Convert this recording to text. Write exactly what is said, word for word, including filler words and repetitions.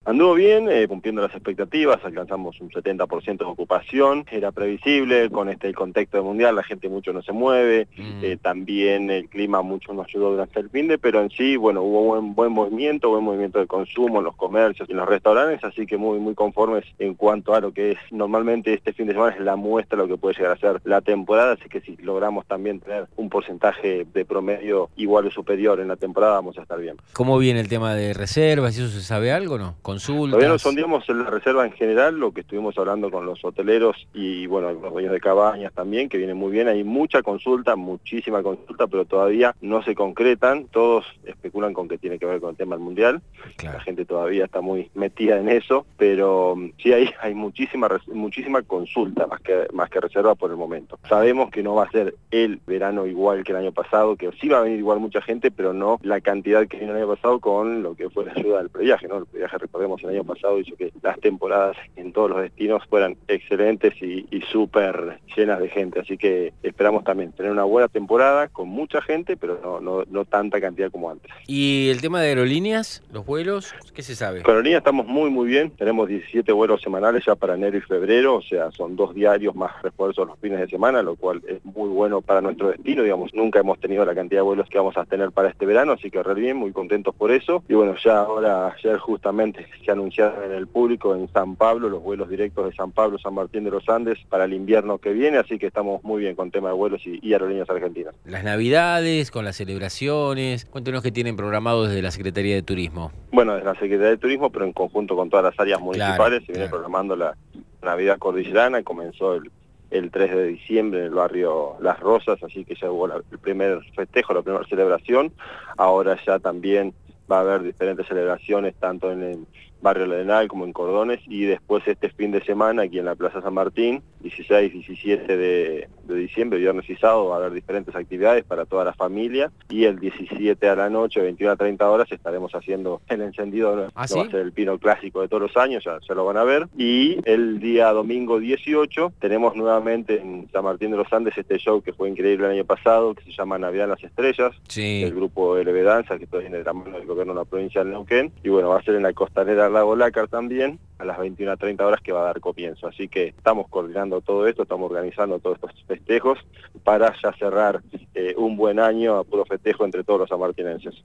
Anduvo bien, eh, cumpliendo las expectativas, alcanzamos un setenta por ciento de ocupación, era previsible, con este el contexto del mundial, la gente mucho no se mueve, mm. eh, también el clima mucho nos ayudó durante el fin de, pero en sí, bueno, hubo buen, buen movimiento, buen movimiento de consumo en los comercios y en los restaurantes, así que muy, muy conformes en cuanto a lo que es, normalmente este fin de semana es la muestra de lo que puede llegar a ser la temporada, así que si logramos también tener un porcentaje de promedio igual o superior en la temporada, vamos a estar bien. ¿Cómo viene el tema de reservas? ¿Y eso se sabe algo, no? ¿Consultas? Todavía no sondíamos en la reserva en general, lo que estuvimos hablando con los hoteleros y bueno, los dueños de cabañas también, que viene muy bien, hay mucha consulta, muchísima consulta, pero todavía no se concretan, todos especulan con que tiene que ver con el tema del mundial, claro. La gente todavía está muy metida en eso, pero sí hay, hay muchísima muchísima consulta más que, más que reserva por el momento. Sabemos que no va a ser el verano igual que el año pasado, que sí va a venir igual mucha gente, pero no la cantidad que vino el año pasado con lo que fue la ayuda del previaje, ¿no? El previaje, recordemos, el año pasado hizo que las temporadas en todos los destinos fueran excelentes y, y súper llenas de gente, así que esperamos también tener una buena temporada con mucha gente, pero no, no, no tanta cantidad como antes. ¿Y el tema de aerolíneas, los vuelos, qué se sabe? Con aerolíneas estamos muy muy bien, tenemos diecisiete vuelos semanales ya para enero y febrero, o sea, son dos diarios más refuerzos los fines de semana, lo cual es muy bueno para nuestro destino, digamos, nunca hemos tenido la cantidad de vuelos que vamos a tener para este verano, así que re bien, muy contentos por eso, y bueno, ya ahora, ayer justamente se anunciaron en el público en San Pablo, los vuelos directos de San Pablo, San Martín de los Andes, para el invierno que viene, así que estamos muy bien con tema de vuelos y, y aerolíneas argentinas. Las navidades, con las celebraciones, cuéntenos qué tienen programado desde la Secretaría de Turismo. Bueno, desde la Secretaría de Turismo, pero en conjunto con todas las áreas municipales, claro, se viene claro. programando la Navidad Cordillerana, comenzó el, el tres de diciembre en el barrio Las Rosas, así que ya hubo la, el primer festejo, la primera celebración, ahora ya también va a haber diferentes celebraciones tanto en el barrio Ladenal como en Cordones, y después este fin de semana aquí en la Plaza San Martín, dieciséis, diecisiete de, de diciembre, viernes y sábado, va a haber diferentes actividades para toda la familia, y el diecisiete a la noche, veintiuna a treinta horas, estaremos haciendo el encendido, no, ¿Ah, no sí? va a ser el pino clásico de todos los años, ya, ya lo van a ver, y el día domingo dieciocho tenemos nuevamente en San Martín de los Andes este show que fue increíble el año pasado, que se llama Navidad en las Estrellas, sí. del grupo L B Danza, que viene de la mano del gobierno de la provincia de Neuquén, y bueno, va a ser en la costanera Lago Lácar también, a las veintiuna a treinta horas que va a dar comienzo. Así que estamos coordinando todo esto, estamos organizando todos estos festejos para ya cerrar eh, un buen año a puro festejo entre todos los sanmartinenses.